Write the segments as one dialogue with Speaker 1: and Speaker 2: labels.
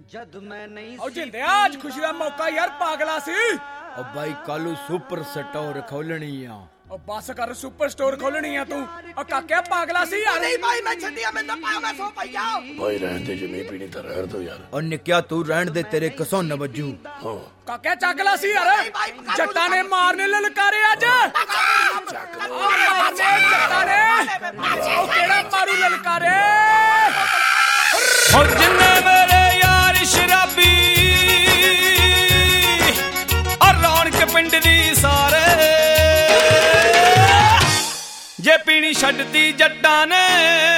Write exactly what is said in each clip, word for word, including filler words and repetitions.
Speaker 1: ਜਦ ਮੈਂ ਨਹੀਂ
Speaker 2: ਉਹ ਜਿੰਦੇ ਅੱਜ ਖੁਸ਼ੀ ਦਾ ਮੌਕਾ ਯਾਰ ਪਾਗਲਾ ਸੀ।
Speaker 3: ਉਹ ਬਾਈ ਕੱਲੂ ਸੁਪਰ ਸਟੋਰ ਖੋਲਣੀ ਆ।
Speaker 2: ਉਹ ਬਸ ਕਰ ਸੁਪਰ ਸਟੋਰ ਖੋਲਣੀ ਆ ਤੂੰ। ਉਹ ਕਾਕਿਆ ਪਾਗਲਾ ਸੀ ਯਾਰ।
Speaker 4: ਨਹੀਂ ਭਾਈ ਮੈਂ ਛੱਡਿਆ ਮੈਨੂੰ ਪਾਉਣਾ ਸੋ ਪਈਆ।
Speaker 5: ਭਾਈ ਰਹਿਣ ਦੇ ਜਮੀ ਪੀਣੀ ਤਾਂ ਰਹਿਣ ਦੋ ਯਾਰ।
Speaker 3: ਉਹ ਨਿੱਕਿਆ ਤੂੰ ਰਹਿਣ ਦੇ ਤੇਰੇ ਕਸੋਂ ਨਾ ਵੱਜੂ।
Speaker 5: ਹਾਂ
Speaker 2: ਕਾਕਿਆ ਚੱਕਲਾ ਸੀ ਯਾਰ। ਜੱਟਾਂ ਨੇ ਮਾਰਨੇ ਲਲਕਾਰੇ ਅੱਜ। ਉਹ ਮਾਰਨੇ ਜੱਟਾਂ ਨੇ। ਉਹ ਕਿਹੜਾ ਮਾਰੂ ਲਲਕਾਰੇ।
Speaker 6: ਉਹ ਜਿੰਨੇ ਮੇਰੇ ਯਾਰ ਸ਼ਰਾਬੀ ਔਰ ਰੌਣਕ ਪਿੰਡ ਦੀ ਸਾਰੇ ਜੇ ਪੀਣੀ ਛੱਡਤੀ ਜੱਟਾਂ ਨੇ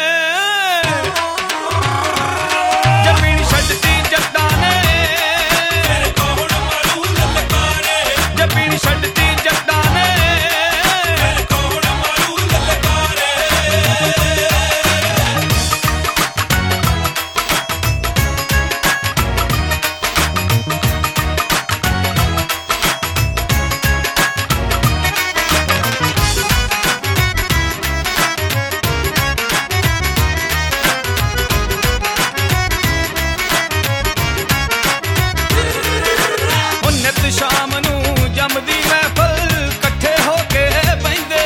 Speaker 6: ਜੇ ਪੀਣੀ ਛੱਡਤੀ ਜੱਟਾਂ ਨੇ ਕੌਣ ਮਾਰੂ ਲਲਕਾਰੇ ਜੇ ਪੀਣੀ ਛੱਡਤੀ ਜੱਟਾਂ ਨੇ ਕੌਣ ਮਾਰੂ ਲਲਕਾਰੇ ਸ਼ਾਮ ਨੂੰ ਜੰਮਦੀ ਮਹਿਫਲ ਇਕੱਠੇ ਹੋ ਕੇ ਬਹਿੰਦੇ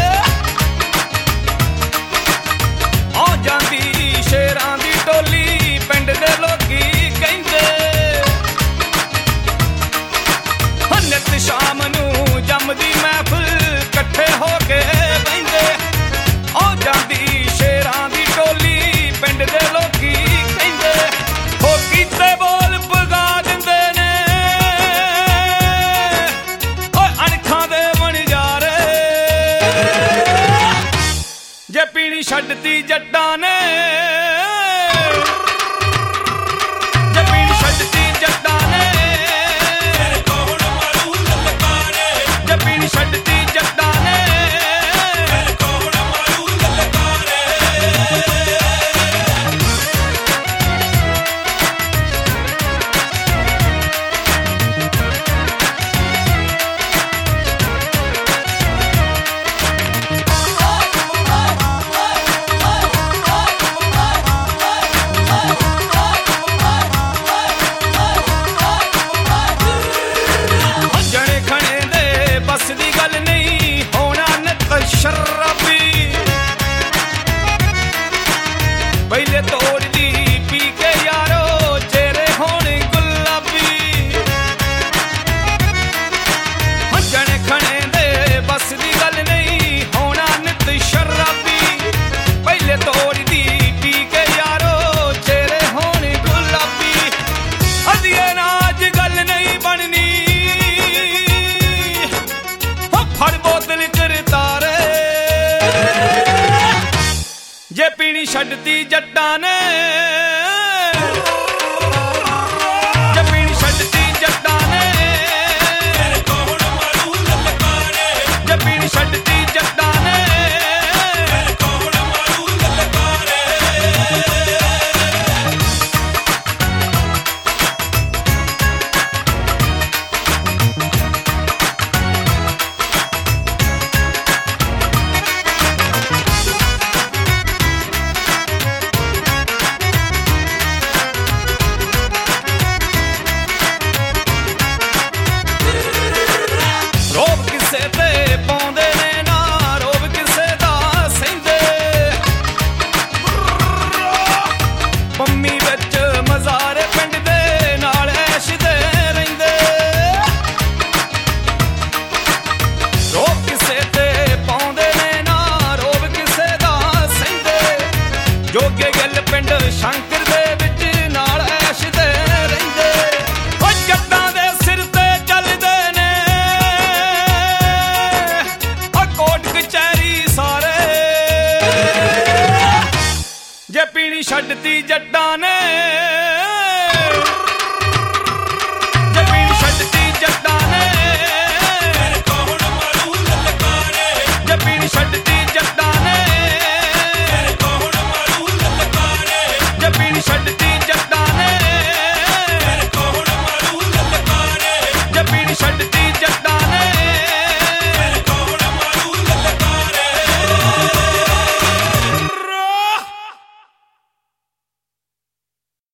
Speaker 6: ਆ ਜਾਂਦੀ ਸ਼ੇਰਾਂ ਦੀ ਟੋਲੀ ਪਿੰਡ ਦੇ ਲੋਕੀ ਕਹਿੰਦੇ ਨਿੱਤ ਸ਼ਾਮ ਨੂੰ ਜੰਮਦੀ ਮਹਿਫਲ ਇਕੱਠੇ ਹੋ ਕੇ ਬਹਿੰਦੇ ਆ ਜਾਂਦੀ ਸ਼ੇਰਾਂ ਦੀ ਟੋਲੀ ਪਿੰਡ ਦੇ ਲੋਕੀ ਕਹਿੰਦੇ ਹੋ ਕੀਤੇ ਬੋਲ ਪਗਾ ਦਿੰਦੇ ਨੇ ਜੇ ਪੀਣੀ ਛੱਡਤੀ ਜੱਟਾਂ ਨੇ ਜੇ ਪੀਣੀ ਛੱਡਤੀ ਜੱਟਾਂ ਨੇ ਕੌਣ ਮਾਰੂ ਲਲਕਾਰੇ ਜੇ ਪੀਣੀ ਛੱਡਤੀ ਜੱਟਾਂ ਨੇ ਕੌਣ ਮਾਰੂ ਲਲਕਾਰੇ ਦੀ ਗੱਲ ਨਹੀਂ ਹੋਣਾ ਨਿਤ ਸ਼ਰਾਬੀ ਪਹਿਲੇ ਤੋੜਦੀ ਪੀ ਕੇ ਯਾਰੋ ਚਿਹਰੇ ਹੋਣ ਗੁਲਾਬੀ ਹੱਜਣ ਖਣੇ ਦੇ ਬਸ ਦੀ ਗੱਲ ਨਹੀਂ ਹੋਣਾ ਨਿਤ ਸ਼ਰਾਬੀ ਪਹਿਲੇ ਤੋੜਦੀ ਪੀ ਕੇ ਯਾਰੋ ਚਿਹਰੇ ਹੋਣ ਗੁਲਾਬੀ ਅਧੀਏ ਨਾਜ ਗੱਲ ਨਹੀਂ ਬਣਨੀ ਫੜ ਬੋਤਲ ਕਰਤਾਰੇ ਜੇ ਪੀਣੀ ਛੱਡਤੀ ਜੱਟਾਂ ਨੇ